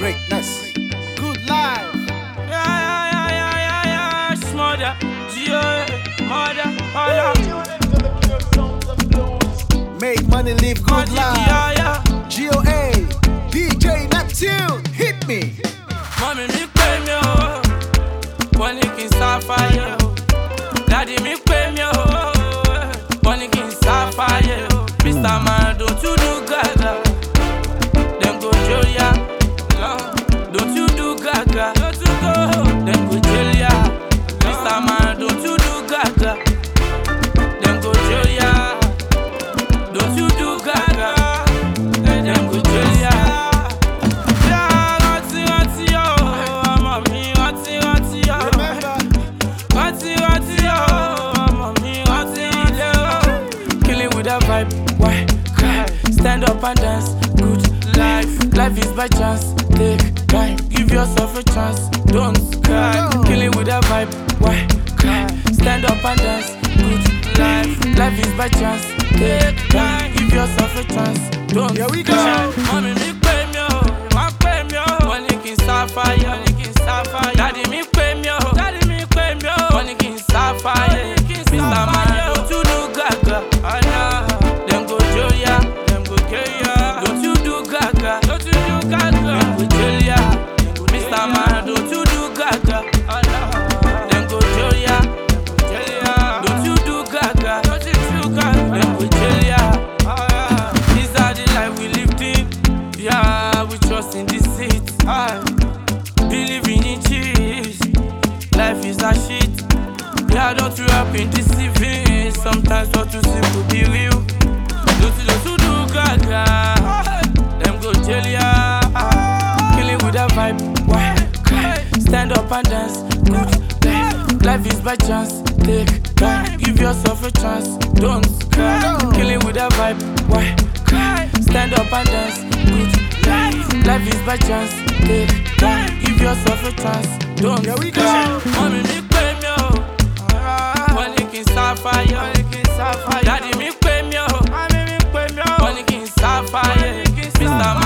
Greatness. Good life. Yeah. Smother, Gio, mother, holla. Make money, live good life. GOA, DJ Neptune, hit me. Mommy, me pay me, oh. Money can sapphire. Daddy, me pay me, oh. Money can sapphire. Mr. Man, don't you do gaga. Them go Julia. Don't you do gaga. Don't you go. Them go Julia. Mr. Man, don't you do gaga. Them go Julia. Don't you do gaga. Them go Julia. Vibe, why cry? Stand up and dance, good life. Life is by chance, take time. Give yourself a chance, don't cry. Killing with a vibe, why cry? Stand up and dance, good life. Life is by chance, take time. Give yourself a chance, don't Here we cry. go. Mommy, me pay me, oh. Pay me, oh. Money can sapphire, sapphire. Daddy, me pay me, oh. Daddy, me pay me, oh. Money can sapphire, Mr. Man, don't you do gaga? Them go Julia, them go Julia. Don't you do gaga? Don't you do gaga? Them go Julia, Mr. Man, don't you do gaga? Them go Julia, don't you do gaga? Don't you do gaga? Them go Julia. These are the life we lived in. Yeah, we trust in this seat. Believing in cheese. Life is a shit. Yeah, don't you up in deceiving. Sometimes what you see could be real. Don't you do gaga? Them go Julia. Killing with a vibe, why cry? Stand up and dance, good life. Life is by chance, take time. Give yourself a chance, don't cry. Killing with a vibe, why cry? Stand up and dance, good life. Life is by chance, take time. Give yourself a chance, don't cry. Mommy, me pay me, oh. Money can sapphire, Daddy, me pay me, oh. Money can sapphire, Mr.